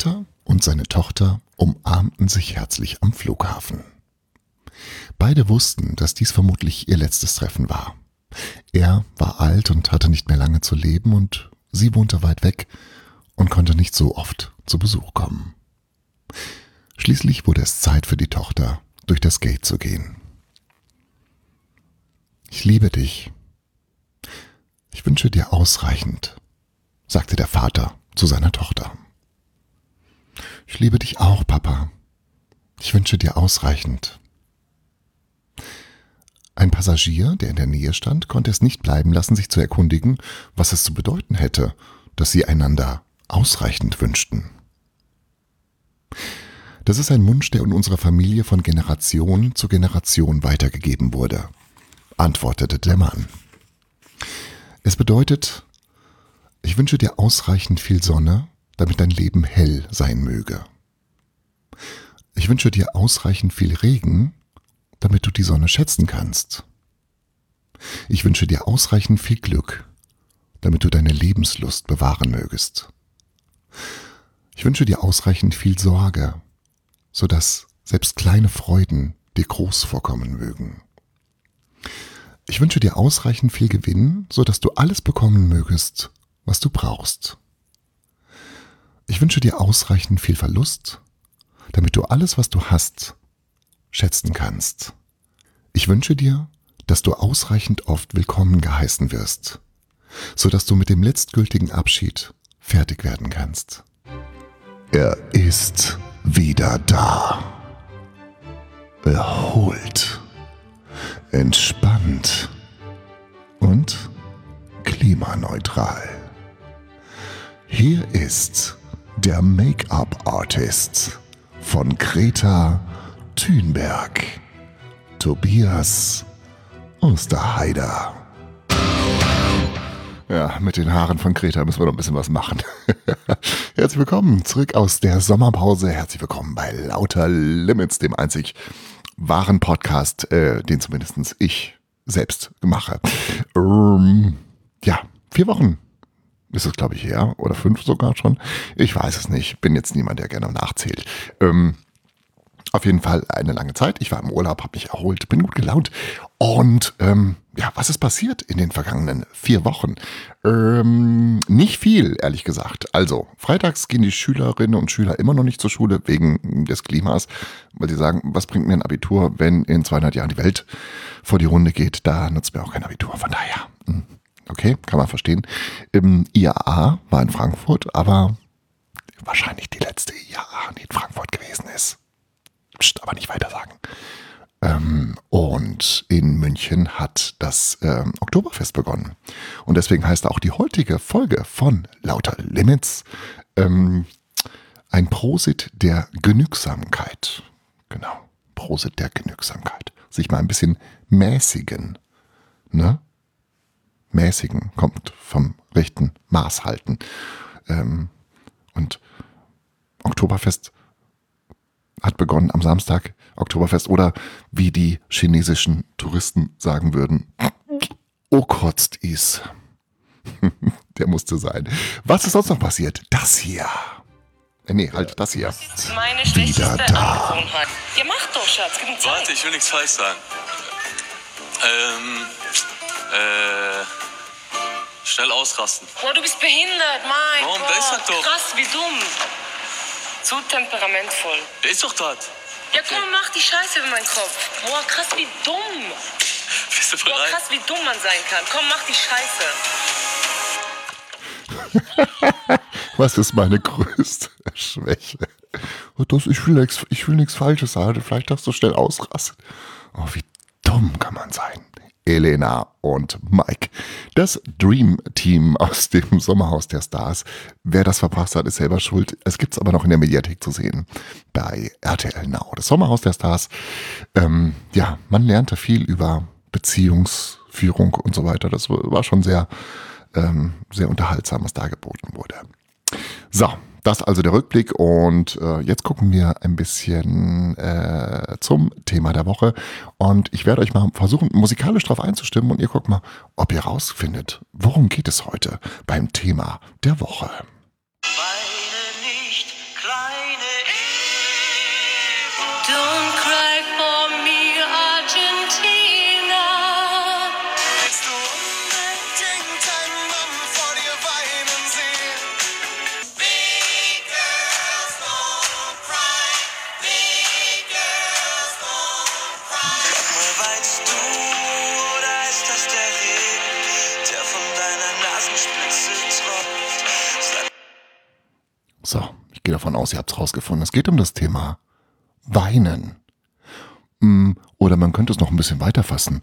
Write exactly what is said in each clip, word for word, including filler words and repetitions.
Vater und seine Tochter umarmten sich herzlich am Flughafen. Beide wussten, dass dies vermutlich ihr letztes Treffen war. Er war alt und hatte nicht mehr lange zu leben und sie wohnte weit weg und konnte nicht so oft zu Besuch kommen. Schließlich wurde es Zeit für die Tochter, durch das Gate zu gehen. »Ich liebe dich. Ich wünsche dir ausreichend«, sagte der Vater zu seiner Tochter. »Ich liebe dich auch, Papa. Ich wünsche dir ausreichend.« Ein Passagier, der in der Nähe stand, konnte es nicht bleiben lassen, sich zu erkundigen, was es zu bedeuten hätte, dass sie einander ausreichend wünschten. Das ist ein Wunsch, der in unserer Familie von Generation zu Generation weitergegeben wurde, antwortete der Mann. Es bedeutet, ich wünsche dir ausreichend viel Sonne, damit dein Leben hell sein möge. Ich wünsche dir ausreichend viel Regen, damit du die Sonne schätzen kannst. Ich wünsche dir ausreichend viel Glück, damit du deine Lebenslust bewahren mögest. Ich wünsche dir ausreichend viel Sorge, sodass selbst kleine Freuden dir groß vorkommen mögen. Ich wünsche dir ausreichend viel Gewinn, sodass du alles bekommen mögest, was du brauchst. Ich wünsche dir ausreichend viel Verlust, damit du alles, was du hast, schätzen kannst. Ich wünsche dir, dass du ausreichend oft willkommen geheißen wirst, sodass du mit dem letztgültigen Abschied fertig werden kannst. Er ist wieder da. Erholt, entspannt und klimaneutral. Hier ist der Make-up-Artist von Greta Thunberg, Tobias Osterheider. Ja, mit den Haaren von Greta müssen wir noch ein bisschen was machen. Herzlich willkommen zurück aus der Sommerpause. Herzlich willkommen bei Lauter Limits, dem einzig wahren Podcast, äh, den zumindest ich selbst mache. Ähm, ja, vier Wochen ist es, glaube ich, her. Oder fünf sogar schon. Ich weiß es nicht. Bin jetzt niemand, der gerne nachzählt. Ähm, Auf jeden Fall eine lange Zeit. Ich war im Urlaub, habe mich erholt, bin gut gelaunt. Und ähm, ja, was ist passiert in den vergangenen vier Wochen? Ähm, nicht viel, ehrlich gesagt. Also, freitags gehen die Schülerinnen und Schüler immer noch nicht zur Schule wegen des Klimas, weil sie sagen, was bringt mir ein Abitur, wenn in zweihundert Jahren die Welt vor die Runde geht? Da nutzt mir auch kein Abitur. Von daher, okay, kann man verstehen. Ähm, I A A war in Frankfurt, aber wahrscheinlich die letzte I A A, die in Frankfurt gewesen ist. Psst, aber nicht weiter sagen. Ähm, und in München hat das ähm, Oktoberfest begonnen. Und deswegen heißt auch die heutige Folge von Lauter Limits ähm, ein Prosit der Genügsamkeit. Genau, Prosit der Genügsamkeit. Sich mal ein bisschen mäßigen. Ne? Mäßigen kommt vom rechten Maß halten. Ähm, und Oktoberfest hat begonnen am Samstag, Oktoberfest, oder wie die chinesischen Touristen sagen würden, okotzt is. Der musste sein. Was ist sonst noch passiert? Das hier. Äh, nee, halt das hier. Meine schlechteste Angewohnheit. Ja, mach doch, Schatz, gib mir Zeit. Warte, ich will nichts falsch sagen. Ähm, äh, schnell ausrasten. Boah, du bist behindert, mein Warum? Gott. Der ist halt doch. Krass, wie dumm. Zu temperamentvoll. Der ist doch dort. Ja, komm, mach die Scheiße in meinen Kopf. Boah, krass, wie dumm. Bist du Boah, bereit? krass, wie dumm man sein kann. Komm, mach die Scheiße. Was ist meine größte Schwäche? Das, ich will nichts ich will nichts Falsches sagen. Vielleicht darfst du schnell ausrasten. Oh, wie dumm kann man sein. Elena und Mike. Das Dream Team aus dem Sommerhaus der Stars. Wer das verpasst hat, ist selber schuld. Es gibt es aber noch in der Mediathek zu sehen. Bei R T L Now. Das Sommerhaus der Stars. Ähm, ja, man lernte viel über Beziehungsführung und so weiter. Das war schon sehr, ähm, sehr unterhaltsam, was da geboten wurde. So, das also der Rückblick und äh, jetzt gucken wir ein bisschen äh, zum Thema der Woche und ich werde euch mal versuchen, musikalisch drauf einzustimmen und ihr guckt mal, ob ihr rausfindet, worum geht es heute beim Thema der Woche. Weine nicht, klein So, ich gehe davon aus, ihr habt es rausgefunden. Es geht um das Thema Weinen. Oder man könnte es noch ein bisschen weiter fassen.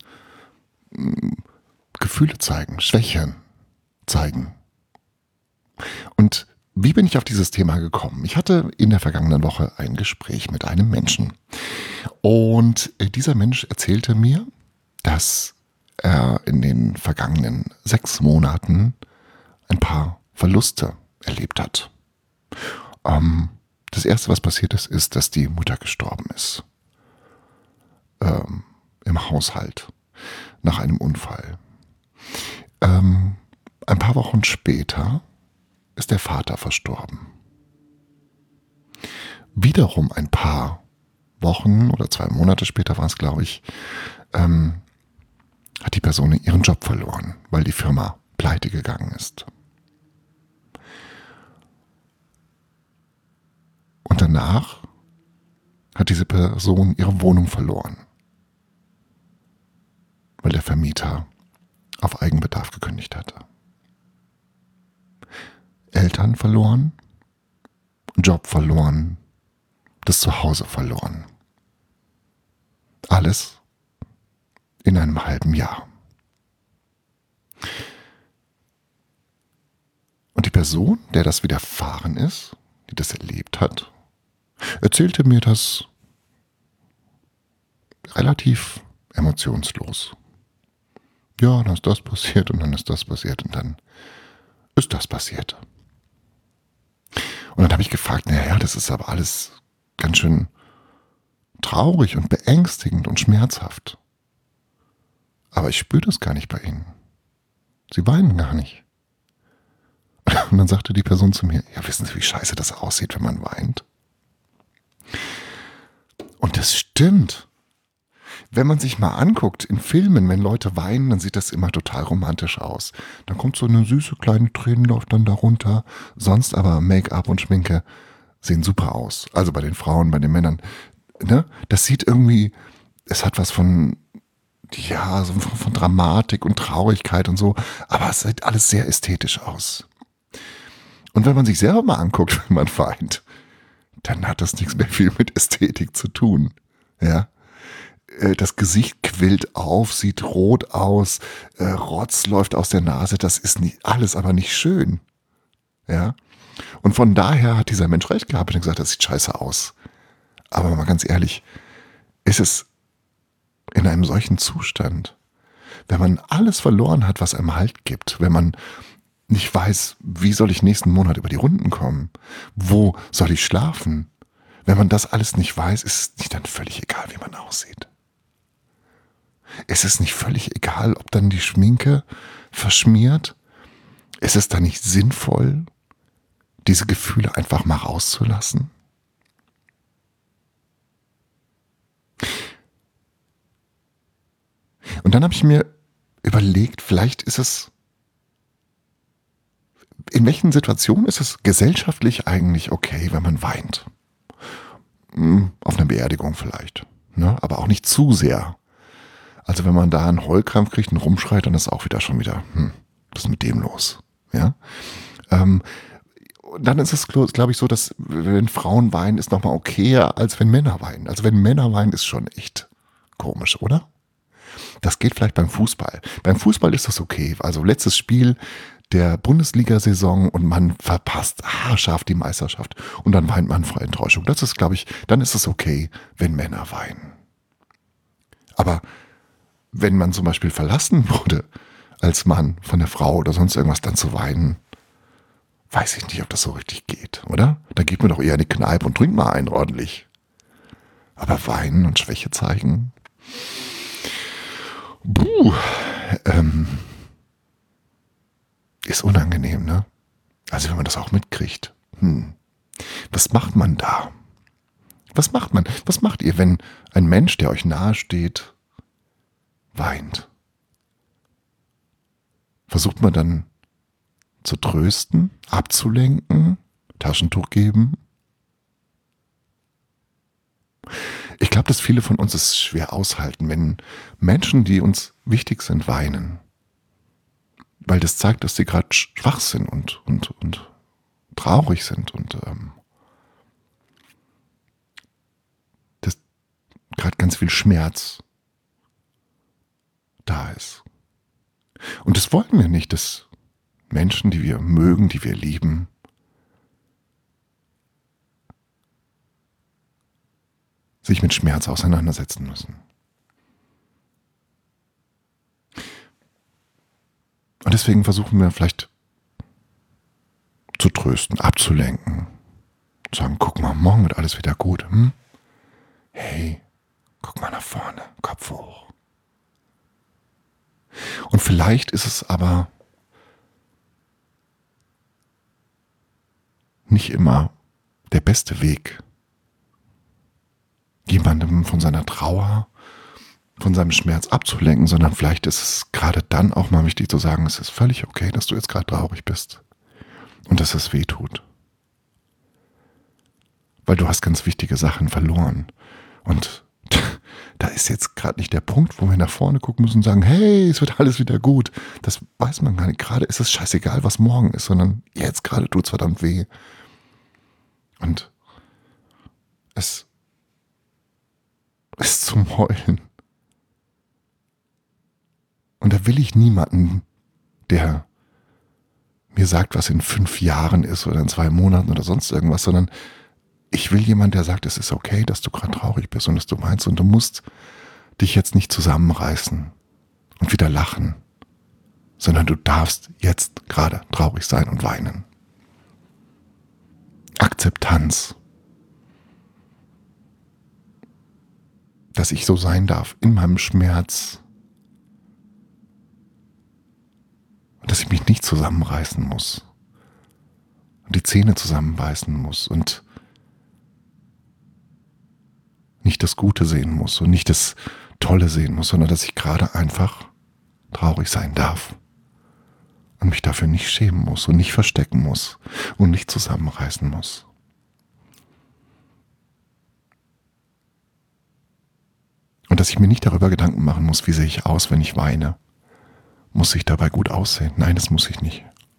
Gefühle zeigen, Schwächen zeigen. Und wie bin ich auf dieses Thema gekommen? Ich hatte in der vergangenen Woche ein Gespräch mit einem Menschen. Und dieser Mensch erzählte mir, dass er in den vergangenen sechs Monaten ein paar Verluste erlebt hat. Ähm, das erste, was passiert ist, ist, dass die Mutter gestorben ist. Ähm, im Haushalt. Nach einem Unfall. Ähm, ein paar Wochen später ist der Vater verstorben. Wiederum ein paar Wochen oder zwei Monate später war es, glaube ich, ähm, hat die Person ihren Job verloren, weil die Firma pleite gegangen ist. Und danach hat diese Person ihre Wohnung verloren, weil der Vermieter auf Eigenbedarf gekündigt hatte. Eltern verloren, Job verloren, das Zuhause verloren. Alles in einem halben Jahr. Und die Person, der das widerfahren ist, die das erlebt hat, erzählte mir das relativ emotionslos. Ja, dann ist das passiert und dann ist das passiert und dann ist das passiert. Und dann habe ich gefragt, naja, das ist aber alles ganz schön traurig und beängstigend und schmerzhaft. Aber ich spüre das gar nicht bei Ihnen. Sie weinen gar nicht. Und dann sagte die Person zu mir, ja, wissen Sie, wie scheiße das aussieht, wenn man weint? Und das stimmt. Wenn man sich mal anguckt, in Filmen, wenn Leute weinen, dann sieht das immer total romantisch aus. Dann kommt so eine süße kleine Träne, läuft dann da runter. Sonst aber Make-up und Schminke sehen super aus. Also bei den Frauen, bei den Männern. Ne? Das sieht irgendwie, es hat was von, ja, so von, von Dramatik und Traurigkeit und so. Aber es sieht alles sehr ästhetisch aus. Und wenn man sich selber mal anguckt, wenn man weint, dann hat das nichts mehr viel mit Ästhetik zu tun. Ja. Das Gesicht quillt auf, sieht rot aus, äh, Rotz läuft aus der Nase, das ist nicht, alles aber nicht schön. Ja? Und von daher hat dieser Mensch recht gehabt und gesagt, das sieht scheiße aus. Aber mal ganz ehrlich, ist es in einem solchen Zustand, wenn man alles verloren hat, was einem Halt gibt, wenn man nicht weiß, wie soll ich nächsten Monat über die Runden kommen, wo soll ich schlafen, wenn man das alles nicht weiß, ist es nicht dann völlig egal, wie man aussieht. Ist es nicht völlig egal, ob dann die Schminke verschmiert? Ist es dann nicht sinnvoll, diese Gefühle einfach mal rauszulassen? Und dann habe ich mir überlegt, vielleicht ist es, in welchen Situationen ist es gesellschaftlich eigentlich okay, wenn man weint? Auf einer Beerdigung vielleicht, ne? Aber auch nicht zu sehr. Also wenn man da einen Heulkrampf kriegt und rumschreit, dann ist auch wieder schon wieder, hm, was ist mit dem los? Ja? Ähm, dann ist es, glaube ich, so, dass wenn Frauen weinen, ist nochmal okayer, als wenn Männer weinen. Also wenn Männer weinen, ist schon echt komisch, oder? Das geht vielleicht beim Fußball. Beim Fußball ist das okay. Also letztes Spiel der Bundesliga-Saison und man verpasst haarscharf die Meisterschaft und dann weint man vor Enttäuschung. Das ist, glaube ich, dann ist es okay, wenn Männer weinen. Aber wenn man zum Beispiel verlassen wurde als Mann von der Frau oder sonst irgendwas, dann zu weinen, weiß ich nicht, ob das so richtig geht, oder? Da geht man doch eher in die Kneipe und trinkt mal einen ordentlich. Aber weinen und Schwäche zeigen, buh, ähm, ist unangenehm, ne? Also wenn man das auch mitkriegt. Hm. Was macht man da? Was macht man? Was macht ihr, wenn ein Mensch, der euch nahe steht, weint? Versucht man dann zu trösten, abzulenken, Taschentuch geben? Ich glaube, dass viele von uns es schwer aushalten, wenn Menschen, die uns wichtig sind, weinen. weil das zeigt, dass sie gerade schwach sind und, und, und traurig sind und ähm, dass gerade ganz viel Schmerz da ist. Und das wollen wir nicht, dass Menschen, die wir mögen, die wir lieben, sich mit Schmerz auseinandersetzen müssen. Und deswegen versuchen wir vielleicht zu trösten, abzulenken, zu sagen, guck mal, morgen wird alles wieder gut. Hm? Hey, guck mal nach vorne, Kopf hoch. Und vielleicht ist es aber nicht immer der beste Weg, jemandem von seiner Trauer, von seinem Schmerz abzulenken, sondern vielleicht ist es gerade dann auch mal wichtig zu sagen, es ist völlig okay, dass du jetzt gerade traurig bist und dass es weh tut. Weil du hast ganz wichtige Sachen verloren und da ist jetzt gerade nicht der Punkt, wo wir nach vorne gucken müssen und sagen, hey, es wird alles wieder gut. Das weiß man gar nicht. Gerade ist es scheißegal, was morgen ist, sondern jetzt gerade tut es verdammt weh. Und es ist zum Heulen. Und da will ich niemanden, der mir sagt, was in fünf Jahren ist oder in zwei Monaten oder sonst irgendwas, sondern ich will jemanden, der sagt, es ist okay, dass du gerade traurig bist und dass du weinst und du musst dich jetzt nicht zusammenreißen und wieder lachen, sondern du darfst jetzt gerade traurig sein und weinen. Akzeptanz. Dass ich so sein darf in meinem Schmerz. Dass ich mich nicht zusammenreißen muss und die Zähne zusammenbeißen muss und nicht das Gute sehen muss und nicht das Tolle sehen muss, sondern dass ich gerade einfach traurig sein darf und mich dafür nicht schämen muss und nicht verstecken muss und nicht zusammenreißen muss. Und dass ich mir nicht darüber Gedanken machen muss, wie sehe ich aus, wenn ich weine. Muss ich dabei gut aussehen? Nein, das muss ich nicht.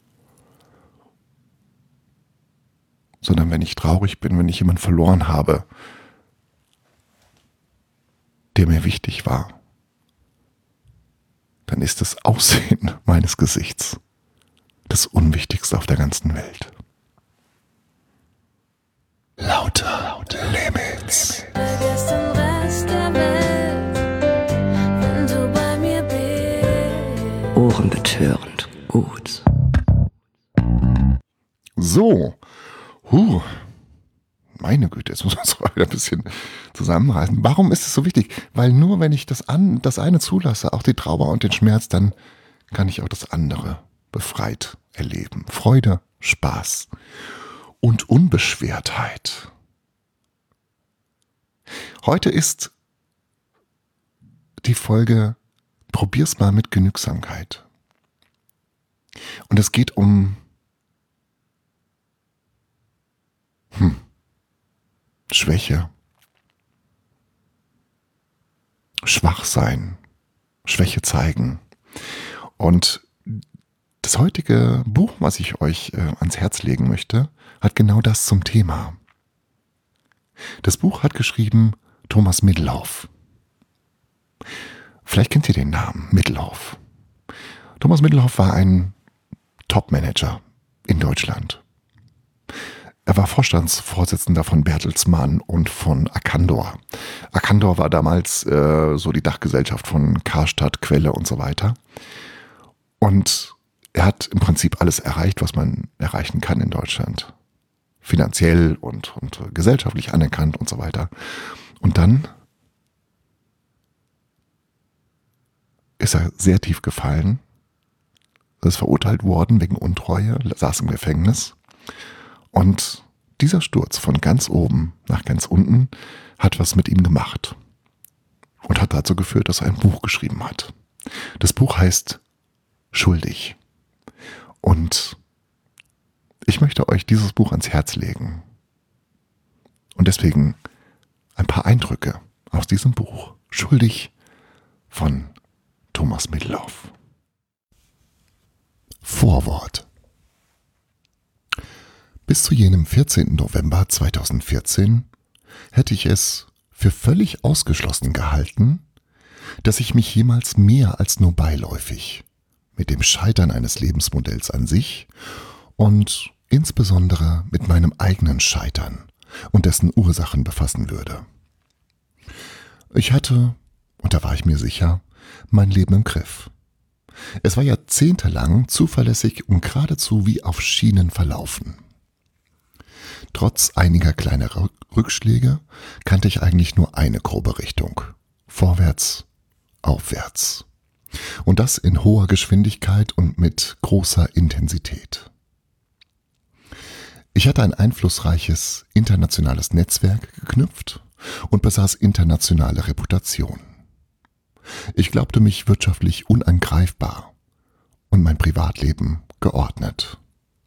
Sondern wenn ich traurig bin, wenn ich jemanden verloren habe, der mir wichtig war, dann ist das Aussehen meines Gesichts das Unwichtigste auf der ganzen Welt. Lauter, lauter Limits. Vergiss den Rest der Welt, wenn du bei mir bist. Ohrenbetörend gut. So, huh, meine Güte, jetzt muss man es wieder ein bisschen zusammenreißen. Warum ist es so wichtig? Weil nur wenn ich das, an, das eine zulasse, auch die Trauer und den Schmerz, dann kann ich auch das andere befreit erleben. Freude, Spaß und Unbeschwertheit. Heute ist die Folge Probier's mal mit Genügsamkeit. Und es geht um hm, Schwäche, Schwachsein, Schwäche zeigen. Und das heutige Buch, was ich euch äh, ans Herz legen möchte, hat genau das zum Thema. Das Buch hat geschrieben Thomas Middelhoff. Vielleicht kennt ihr den Namen, Middelhoff. Thomas Middelhoff war ein Top-Manager in Deutschland. Er war Vorstandsvorsitzender von Bertelsmann und von Arcandor. Arcandor war damals äh, so die Dachgesellschaft von Karstadt, Quelle und so weiter. Und er hat im Prinzip alles erreicht, was man erreichen kann in Deutschland. Finanziell und, und gesellschaftlich anerkannt und so weiter. Und dann ist er sehr tief gefallen, ist verurteilt worden wegen Untreue, saß im Gefängnis. Und dieser Sturz von ganz oben nach ganz unten hat was mit ihm gemacht und hat dazu geführt, dass er ein Buch geschrieben hat. Das Buch heißt Schuldig. Und ich möchte euch dieses Buch ans Herz legen. Und deswegen ein paar Eindrücke aus diesem Buch. Schuldig von Thomas Middelhoff. Vorwort. Bis zu jenem vierzehnten November zweitausendvierzehn hätte ich es für völlig ausgeschlossen gehalten, dass ich mich jemals mehr als nur beiläufig mit dem Scheitern eines Lebensmodells an sich und insbesondere mit meinem eigenen Scheitern und dessen Ursachen befassen würde. Ich hatte, und da war ich mir sicher, mein Leben im Griff. Es war jahrzehntelang zuverlässig und geradezu wie auf Schienen verlaufen. Trotz einiger kleiner Rückschläge kannte ich eigentlich nur eine grobe Richtung: vorwärts, aufwärts. Und das in hoher Geschwindigkeit und mit großer Intensität. Ich hatte ein einflussreiches internationales Netzwerk geknüpft und besaß internationale Reputation. Ich glaubte mich wirtschaftlich unangreifbar und mein Privatleben geordnet.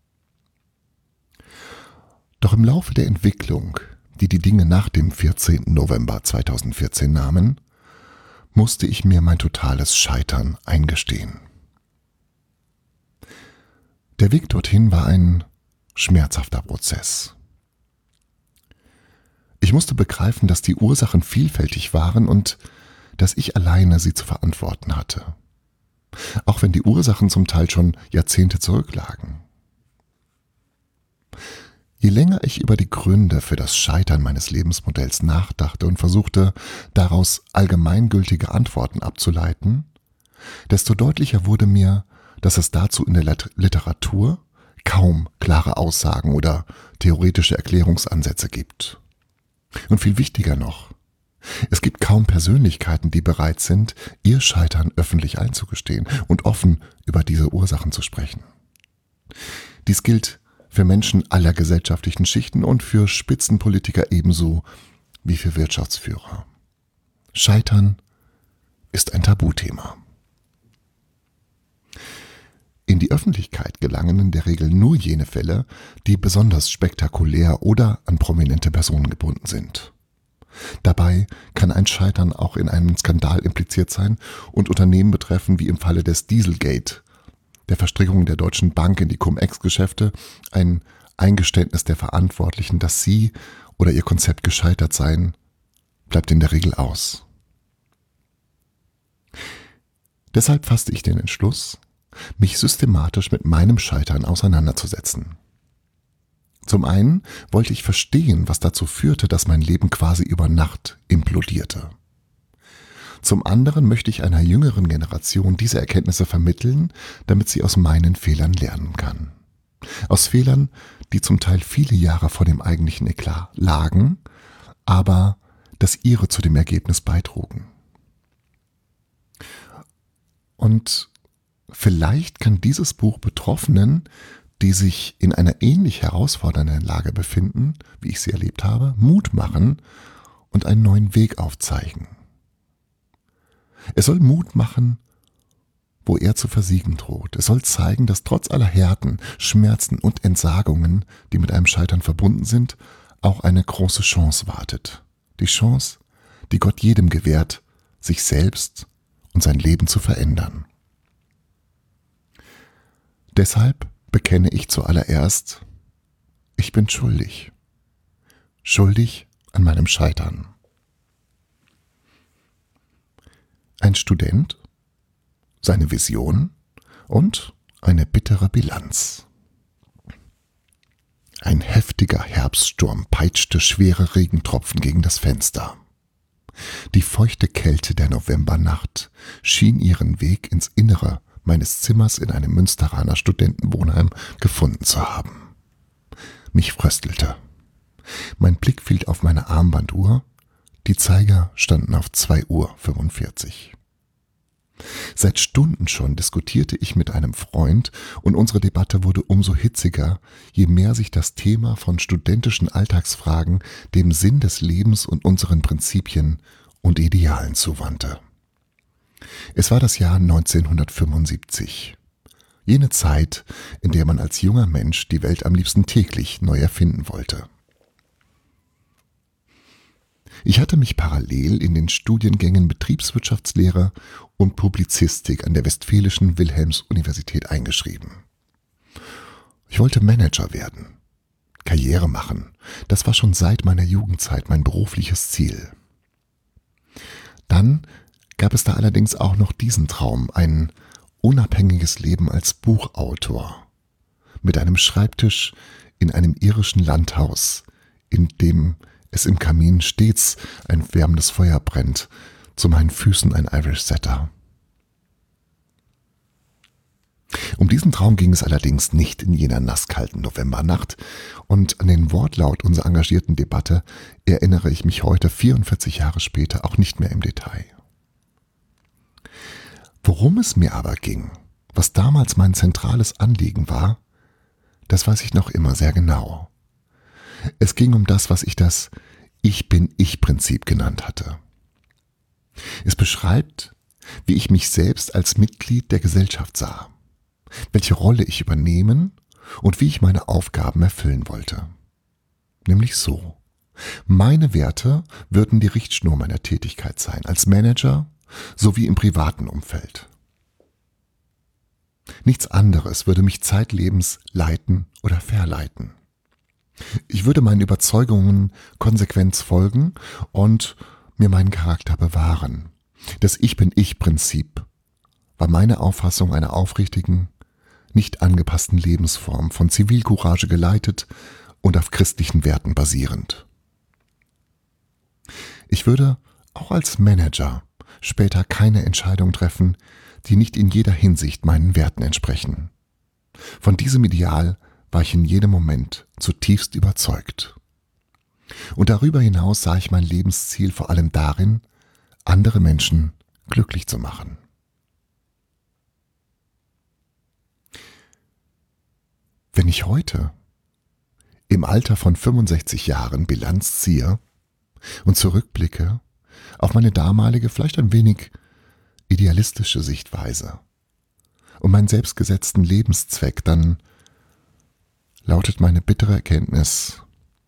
Doch im Laufe der Entwicklung, die die Dinge nach dem vierzehnten November zweitausendvierzehn nahmen, musste ich mir mein totales Scheitern eingestehen. Der Weg dorthin war ein schmerzhafter Prozess. Ich musste begreifen, dass die Ursachen vielfältig waren und dass ich alleine sie zu verantworten hatte. Auch wenn die Ursachen zum Teil schon Jahrzehnte zurücklagen. Je länger ich über die Gründe für das Scheitern meines Lebensmodells nachdachte und versuchte, daraus allgemeingültige Antworten abzuleiten, desto deutlicher wurde mir, dass es dazu in der Literatur kaum klare Aussagen oder theoretische Erklärungsansätze gibt. Und viel wichtiger noch, es gibt kaum Persönlichkeiten, die bereit sind, ihr Scheitern öffentlich einzugestehen und offen über diese Ursachen zu sprechen. Dies gilt für Menschen aller gesellschaftlichen Schichten und für Spitzenpolitiker ebenso wie für Wirtschaftsführer. Scheitern ist ein Tabuthema. In die Öffentlichkeit gelangen in der Regel nur jene Fälle, die besonders spektakulär oder an prominente Personen gebunden sind. Dabei kann ein Scheitern auch in einem Skandal impliziert sein und Unternehmen betreffen, wie im Falle des Dieselgate, der Verstrickung der Deutschen Bank in die Cum-Ex-Geschäfte, ein Eingeständnis der Verantwortlichen, dass sie oder ihr Konzept gescheitert seien, bleibt in der Regel aus. Deshalb fasste ich den Entschluss, mich systematisch mit meinem Scheitern auseinanderzusetzen. Zum einen wollte ich verstehen, was dazu führte, dass mein Leben quasi über Nacht implodierte. Zum anderen möchte ich einer jüngeren Generation diese Erkenntnisse vermitteln, damit sie aus meinen Fehlern lernen kann. Aus Fehlern, die zum Teil viele Jahre vor dem eigentlichen Eklat lagen, aber das ihre zu dem Ergebnis beitrugen. Und vielleicht kann dieses Buch Betroffenen, die sich in einer ähnlich herausfordernden Lage befinden, wie ich sie erlebt habe, Mut machen und einen neuen Weg aufzeigen. Es soll Mut machen, wo er zu versiegen droht. Es soll zeigen, dass trotz aller Härten, Schmerzen und Entsagungen, die mit einem Scheitern verbunden sind, auch eine große Chance wartet. Die Chance, die Gott jedem gewährt, sich selbst und sein Leben zu verändern. Deshalb bekenne ich zuallererst, ich bin schuldig. Schuldig an meinem Scheitern. Ein Student, seine Vision und eine bittere Bilanz. Ein heftiger Herbststurm peitschte schwere Regentropfen gegen das Fenster. Die feuchte Kälte der Novembernacht schien ihren Weg ins Innere meines Zimmers in einem Münsteraner Studentenwohnheim gefunden zu haben. Mich fröstelte. Mein Blick fiel auf meine Armbanduhr. Die Zeiger standen auf zwei Uhr fünfundvierzig. Seit Stunden schon diskutierte ich mit einem Freund und unsere Debatte wurde umso hitziger, je mehr sich das Thema von studentischen Alltagsfragen dem Sinn des Lebens und unseren Prinzipien und Idealen zuwandte. Es war das Jahr neunzehnhundertfünfundsiebzig. Jene Zeit, in der man als junger Mensch die Welt am liebsten täglich neu erfinden wollte. Ich hatte mich parallel in den Studiengängen Betriebswirtschaftslehre und Publizistik an der Westfälischen Wilhelms-Universität eingeschrieben. Ich wollte Manager werden, Karriere machen. Das war schon seit meiner Jugendzeit mein berufliches Ziel. Dann gab es da allerdings auch noch diesen Traum, ein unabhängiges Leben als Buchautor, mit einem Schreibtisch in einem irischen Landhaus, in dem es im Kamin stets ein wärmendes Feuer brennt, zu meinen Füßen ein Irish Setter. Um diesen Traum ging es allerdings nicht in jener nasskalten Novembernacht, und an den Wortlaut unserer engagierten Debatte erinnere ich mich heute, vierundvierzig Jahre später, auch nicht mehr im Detail. Worum es mir aber ging, was damals mein zentrales Anliegen war, das weiß ich noch immer sehr genau. Es ging um das, was ich das Ich-bin-ich-Prinzip genannt hatte. Es beschreibt, wie ich mich selbst als Mitglied der Gesellschaft sah, welche Rolle ich übernehmen und wie ich meine Aufgaben erfüllen wollte. Nämlich so: Meine Werte würden die Richtschnur meiner Tätigkeit sein, als Manager sowie im privaten Umfeld. Nichts anderes würde mich zeitlebens leiten oder verleiten. Ich würde meinen Überzeugungen konsequent folgen und mir meinen Charakter bewahren. Das Ich-bin-ich-Prinzip war meine Auffassung einer aufrichtigen, nicht angepassten Lebensform, von Zivilcourage geleitet und auf christlichen Werten basierend. Ich würde auch als Manager später keine Entscheidung treffen, die nicht in jeder Hinsicht meinen Werten entsprechen. Von diesem Ideal war ich in jedem Moment zutiefst überzeugt. Und darüber hinaus sah ich mein Lebensziel vor allem darin, andere Menschen glücklich zu machen. Wenn ich heute im Alter von fünfundsechzig Jahren Bilanz ziehe und zurückblicke auf meine damalige, vielleicht ein wenig idealistische Sichtweise und meinen selbstgesetzten Lebenszweck, dann lautet meine bittere Erkenntnis: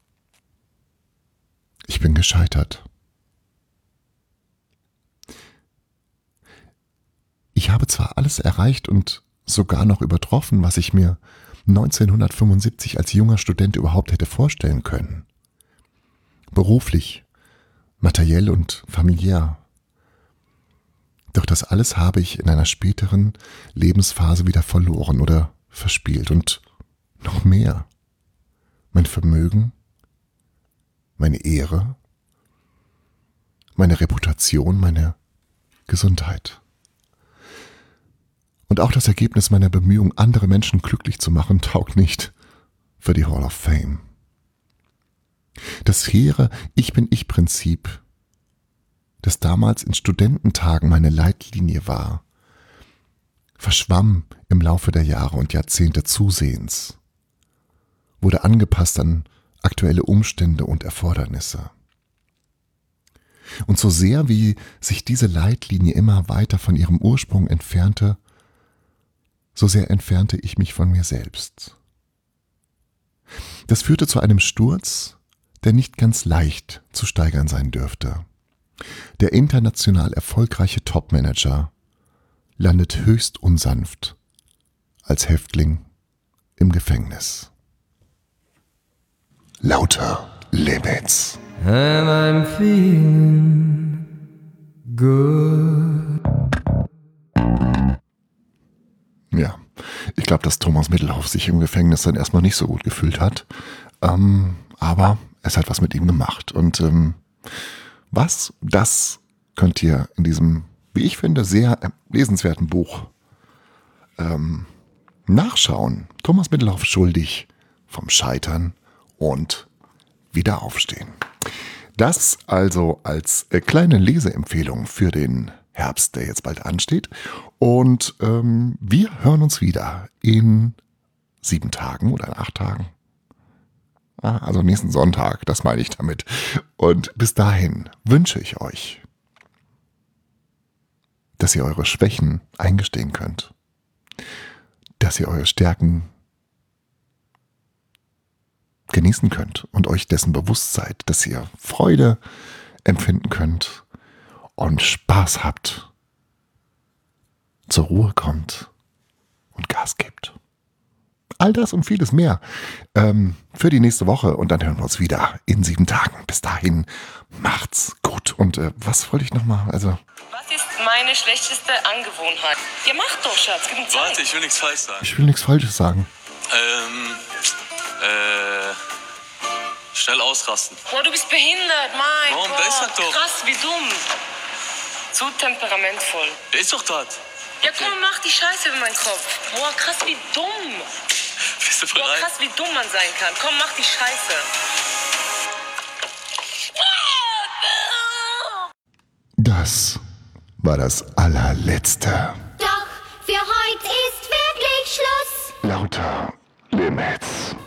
Ich bin gescheitert. Ich habe zwar alles erreicht und sogar noch übertroffen, was ich mir neunzehnhundertfünfundsiebzig als junger Student überhaupt hätte vorstellen können. Beruflich, materiell und familiär. Doch das alles habe ich in einer späteren Lebensphase wieder verloren oder verspielt. Und noch mehr: mein Vermögen, meine Ehre, meine Reputation, meine Gesundheit. Und auch das Ergebnis meiner Bemühungen, andere Menschen glücklich zu machen, taugt nicht für die Hall of Fame. Das hehre Ich-bin-ich-Prinzip, das damals in Studententagen meine Leitlinie war, verschwamm im Laufe der Jahre und Jahrzehnte zusehends, wurde angepasst an aktuelle Umstände und Erfordernisse. Und so sehr wie sich diese Leitlinie immer weiter von ihrem Ursprung entfernte, so sehr entfernte ich mich von mir selbst. Das führte zu einem Sturz, der nicht ganz leicht zu steigern sein dürfte. Der international erfolgreiche Topmanager landet höchst unsanft als Häftling im Gefängnis. Lauter Limits. And I'm feeling good. Ja, ich glaube, dass Thomas Middelhoff sich im Gefängnis dann erstmal nicht so gut gefühlt hat. Ähm, aber es hat was mit ihm gemacht. Und ähm, was, das könnt ihr in diesem, wie ich finde, sehr lesenswerten Buch ähm, nachschauen. Thomas Middelhoff schuldig vom Scheitern und wieder aufstehen. Das also als äh, kleine Leseempfehlung für den Herbst, der jetzt bald ansteht. Und ähm, wir hören uns wieder in sieben Tagen oder in acht Tagen. Ah, also nächsten Sonntag, das meine ich damit. Und bis dahin wünsche ich euch, dass ihr eure Schwächen eingestehen könnt. Dass ihr eure Stärken genießen könnt und euch dessen bewusst seid, dass ihr Freude empfinden könnt und Spaß habt, zur Ruhe kommt und Gas gibt. All das und vieles mehr ähm, für die nächste Woche. Und dann hören wir uns wieder in sieben Tagen. Bis dahin, macht's gut. Und äh, was wollte ich nochmal? Also, Was ist meine schlechteste Angewohnheit? Ja, mach doch, Schatz. Gib mir Zeit. Warte, ich will nichts falsch sagen. ich will nichts Falsches sagen. Ähm, äh, schnell ausrasten. Boah, du bist behindert, mein Warum? Gott. Der ist halt doch- Krass, wie dumm. Zu temperamentvoll. Der ist doch dort. Ja, komm, mach die Scheiße über meinen Kopf. Boah, krass, wie dumm. Bist du Boah, bereit? krass, wie dumm man sein kann. Komm, mach die Scheiße. Das war das allerletzte. Doch für heute ist wirklich Schluss. Lauter Limits.